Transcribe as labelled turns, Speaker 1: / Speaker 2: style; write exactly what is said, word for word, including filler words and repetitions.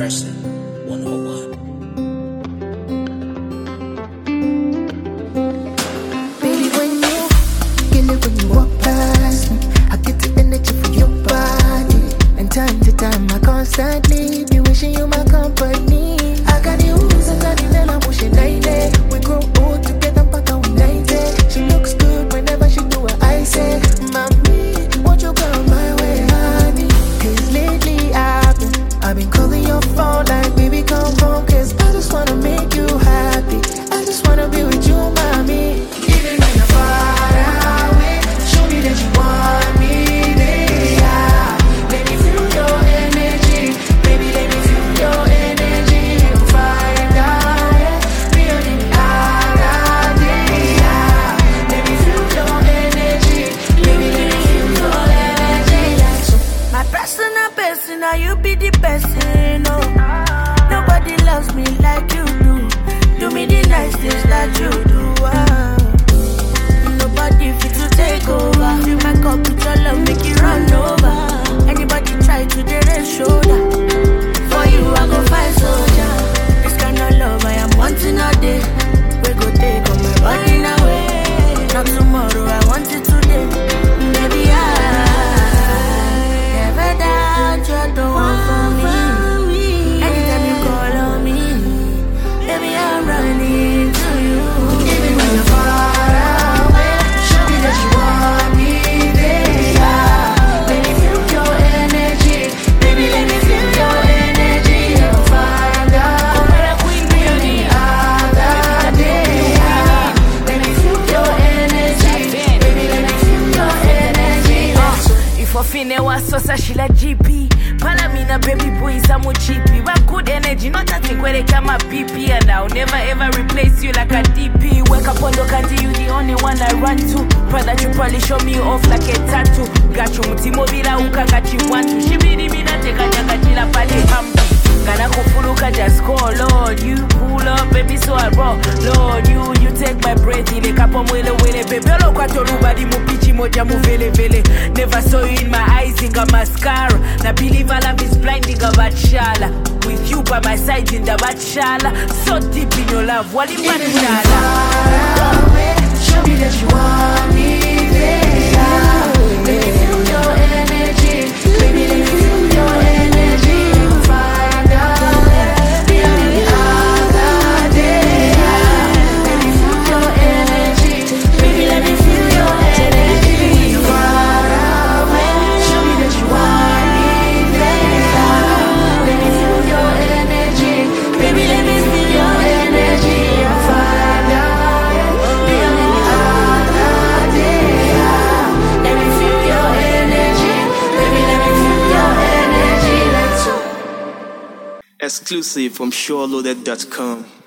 Speaker 1: Crescent one oh one.
Speaker 2: Baby, when you get it, when you walk past me, I get the energy from your body. And time to time, I constantly be wishing you my company. I got you, and I need I'm wishing daily. We grow old together, but I united. She looks good whenever she do what I say. Mommy, won't you come my way, honey? Cause lately I've been, I've been calling your phone like, baby, come home. Cause I just wanna make you happy. I just wanna be with you, mommy. Even when you're far away, show me that you want me there. Let me feel your energy. Baby, let me feel your energy. You'll find out, yeah. Real in the eye, yeah. Let me feel your energy. Baby, let me feel your energy. So,
Speaker 3: my personal person, now you be the person, oh. Nobody loves me like you do. Do me the nice things that you do, ah. Nobody fit to take over. Fill my cup with your love, make it run over. Anybody try to dare their shoulder. For you, I go fight soldier. This kind of love I am wanting all day. We go take on my body away. Not tomorrow, I want it today. Baby, I never doubt you're the one for me. Anytime you call on me, baby, I'm running to you.
Speaker 2: even when you're far away, show me that you want me there. Let me feel your energy. Baby, let me feel your energy. You'll find out real the other day. Let me feel your energy. Baby, let me feel your energy.
Speaker 3: If I feel was so she like G P. Palamina baby boy is a more cheapy. What good energy, not a thing where they come up B P. And I'll never ever replace you like a D P. Wake up on the candy, you the only one I run to. Brother, you probably show me off like a tattoo. Got you mutimo bila uka got you want to. She be the mina teka nyanga jila pali hamdi. Gana kufuluka just call, Lord. You pull up, baby, so I roll. Lord, you, you take my breath. Ile kapo mwele wele, baby. Olo kwa torubadi mupichi moja muvele vele. Never saw you in my eyes, inga mascara. Na believe I love is blinding a bachala. With you by my side in the bachala. So deep in your love, wali
Speaker 2: Even when you're
Speaker 3: bachala.
Speaker 2: far away, show me that you want me there. Let me feel your energy. Baby, let me feel your energy. You'll find out real in the other day. Let me feel your energy. Baby, let me feel your energy. When you're far away, show me that you want me there. Let me feel your energy. Baby, let me feel your energy. You'll find out real in the other day. Let me feel your energy. Baby, let me feel your energy. Let's go.
Speaker 4: Exclusive from SureLoaded dot com.